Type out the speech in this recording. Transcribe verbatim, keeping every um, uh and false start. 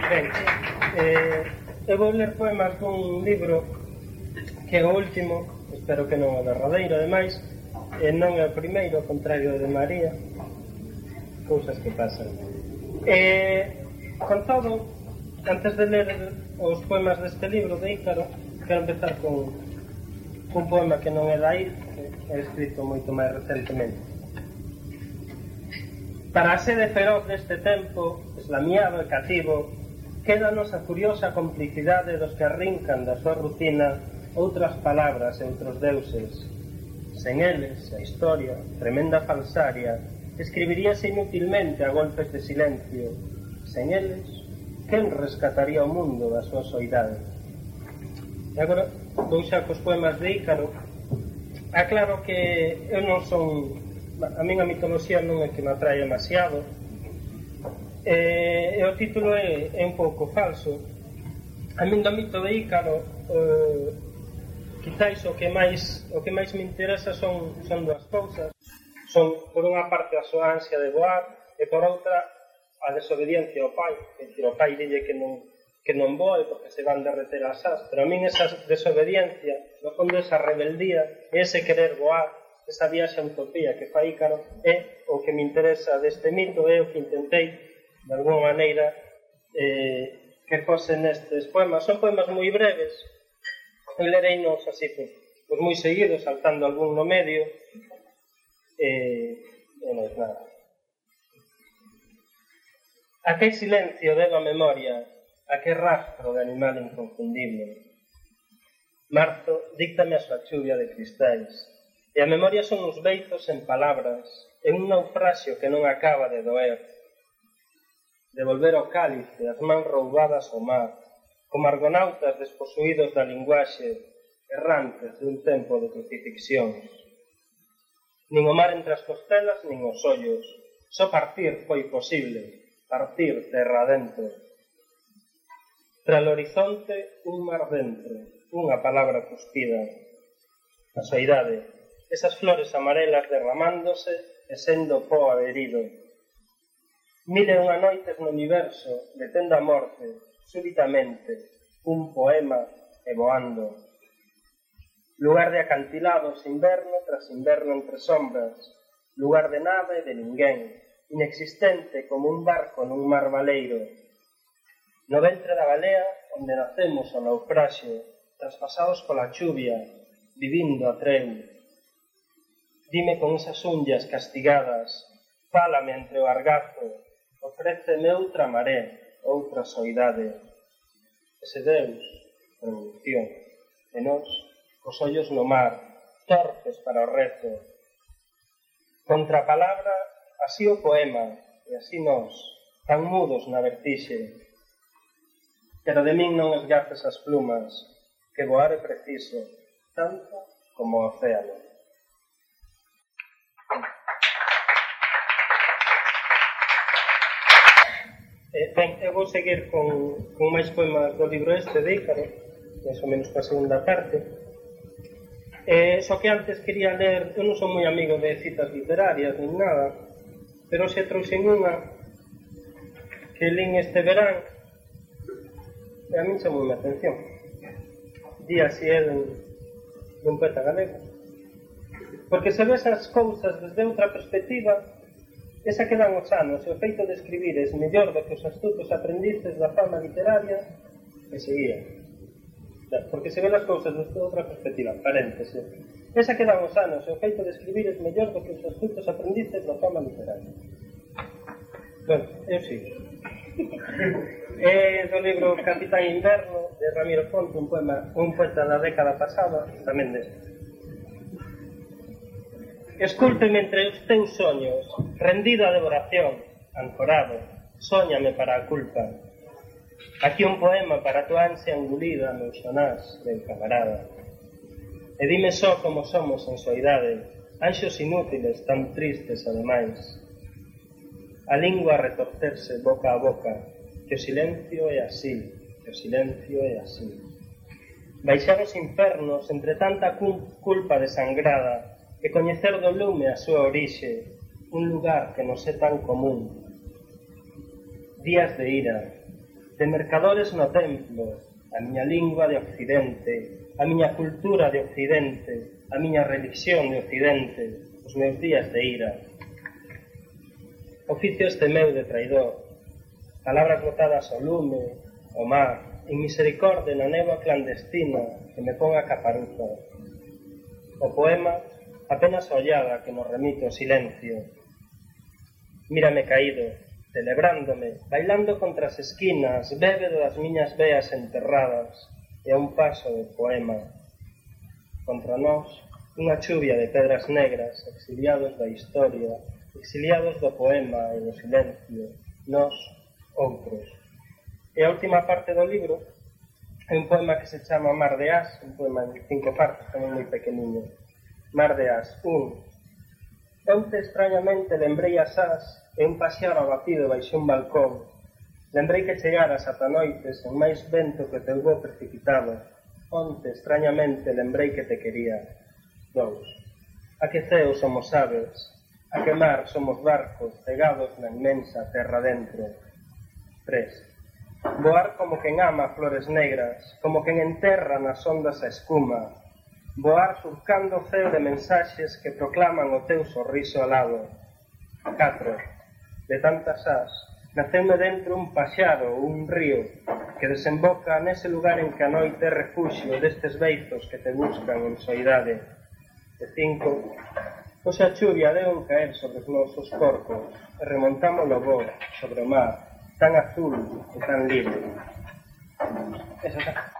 Ben, eh, eu vou ler poemas dun libro que é o último, espero que non o derradeiro, ademais, e non é o primeiro, ao contrario de María, cousas que pasan. Eh, con todo, antes de ler os poemas deste libro de Ícaro, quero empezar con un poema que non é dai, que é escrito moito máis recentemente. Para a sede feroz deste tempo, eslamiado e cativo, quédanos a curiosa complicidade dos que arrincan da súa rutina outras palabras e outros deuses. Sen eles, a historia, tremenda falsaria, escribiríase inutilmente a golpes de silencio. Sen eles, quen rescataría o mundo da súa soidade? E agora, vou xa cos poemas de Ícaro. Aclaro que eu non son... A min a mitoloxía non é que me atrae demasiado, e, e o título é, é un pouco falso. A min do mito de Ícaro, eh, quizáis o que máis o que máis me interesa son, son dúas cousas. Son, por unha parte, a súa ansia de voar, e por outra, a desobediencia ao pai. É dicir, o pai dille que non, que non voe porque se van derreter as as, pero a min esa desobediencia, no fondo esa rebeldía, ese querer voar, esa viaxe a utopía que fai Ícaro, é o que me interesa deste mito, é o que intentei de alguma maneira eh, que fose nestes poemas. Son poemas moi breves, eu lereinos así, pues, pues moi seguidos, saltando algún no medio, e eh, non é nada. A que silencio debo a memoria, a que rastro de animal inconfundible. Marzo, díctame a súa chuvia de cristais, e a memoria son uns beizos en palabras, en un naufraxio que non acaba de doer. Devolver o cálice, as mans roubadas ao mar, como argonautas desposuídos da linguaxe, errantes dun tempo de crucifixións. Nin o mar entre as costelas, nin os ollos, só partir foi posible, partir terra adentro. Tra o horizonte, un mar dentro, unha palabra cuspida. A soidade, esas flores amarelas derramándose e sendo pó adherido. Mil e unha noites no universo, detendo a morte, súbitamente, un poema e voando. Lugar de acantilados, inverno tras inverno entre sombras, lugar de nada e de ninguén, inexistente como un barco nun mar baleiro. No ventre da balea, onde nacemos ao naufraxio, traspasados pola chuvia, vivindo a treu. Dime con esas unllas castigadas, fálame entre o argazo, ofréceme outra maré, outra soidade. Ese Deus, revolución, e nós, os ollos no mar, torpes para o rezo. Contra a palabra, así o poema, e así nós, tan mudos na vertixe. Pero de min non esgafes as plumas, que voar é preciso, tanto como o océano. Eh, ben, eu vou seguir con, con máis poemas do libro este de Ícaro, máis ou menos para a segunda parte. Eh, só que antes quería ler, eu non son moi amigo de citas literarias nin nada, pero se trouxen unha que lín este verán e a min chamou a atención. Di así é dun, dun poeta galego. Porque se ves as cousas desde outra perspectiva, esa que dan os anos e o feito de escribir é mellor do que os astutos aprendices da fama literaria, que seguía. Porque se ven as cousas desde outra perspectiva, paréntese. Esa que dan os anos e o feito de escribir é mellor do que os astutos aprendices da fama literaria. Bueno, eu sigo. É do libro Capitán Inverno, de Ramiro Fonte, un poema, un poeta da década pasada, tamén deste. Escúlpeme entre os teus soños, rendido a devoración, ancorado, sóñame para a culpa. Aquí un poema para tu ansia engulida, meu xonás, meu camarada. E dime só como somos en soidade, anxos inútiles, tan tristes ademais. A lingua a retorcerse boca a boca, que o silencio é así, que o silencio é así. Baixar os infernos entre tanta culpa desangrada, e coñecer do lume a súa orixe, un lugar que nos é tan común. Días de ira, de mercadores no templo, a miña lingua de Occidente, a miña cultura de Occidente, a miña religión de Occidente, os meus días de ira. Oficio este meu de traidor, palabras botadas ao lume, ao mar, en misericorde na néboa clandestina que me pon a caparuza. O poema, apenas a ollada que nos remite ao silencio. Mírame caído, celebrándome, bailando contra as esquinas, bébedo das miñas veas enterradas, e a un paso do poema. Contra nós, unha chuvia de pedras negras, exiliados da historia, exiliados do poema e do silencio, nós, outros. E a última parte do libro é un poema que se chama Mar de As, un poema en cinco partes, tamén moi pequeniño. Mar de As, un. Onte extrañamente lembrei as as e un pasear abatido baixo un balcón. Lembrei que chegaras ata noites en máis vento que teu voo precipitado. Onte extrañamente lembrei que te quería. Dous. A que ceo somos aves, a que mar somos barcos cegados na inmensa terra dentro. Tres. Voar como quen ama flores negras, como quen enterra nas ondas a escuma. Voar surcando o ceo de mensaxes que proclaman o teu sorriso alado. Catro. De tantas as, naceume dentro un paxaro ou un río que desemboca nese lugar en que a noite é refuxio destes beizos que te buscan en soidade. De cinco. Hoxe a chuvia deu en caer sobre os nosos corpos e remontamos o voo sobre o mar, tan azul e tan libre. Eso está.